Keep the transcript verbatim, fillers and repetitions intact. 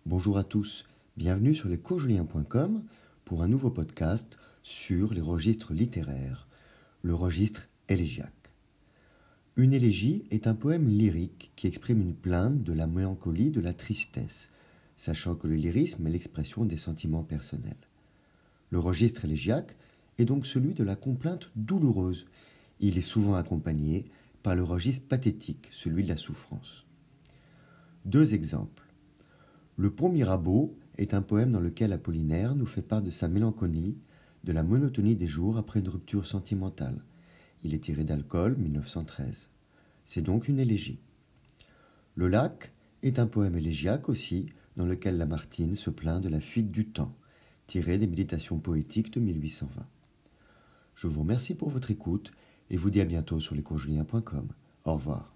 Bonjour à tous, bienvenue sur lescoursjulien point com pour un nouveau podcast sur les registres littéraires, le registre élégiaque. Une élégie est un poème lyrique qui exprime une plainte de la mélancolie, de la tristesse, sachant que le lyrisme est l'expression des sentiments personnels. Le registre élégiaque est donc celui de la complainte douloureuse. Il est souvent accompagné par le registre pathétique, celui de la souffrance. Deux exemples. Le Pont Mirabeau est un poème dans lequel Apollinaire nous fait part de sa mélancolie, de la monotonie des jours après une rupture sentimentale. Il est tiré d'Alcool, mille neuf cent treize. C'est donc une élégie. Le Lac est un poème élégiaque aussi, dans lequel Lamartine se plaint de la fuite du temps, tiré des Méditations poétiques de mille huit cent vingt. Je vous remercie pour votre écoute et vous dis à bientôt sur lescoursjulien point com. Au revoir.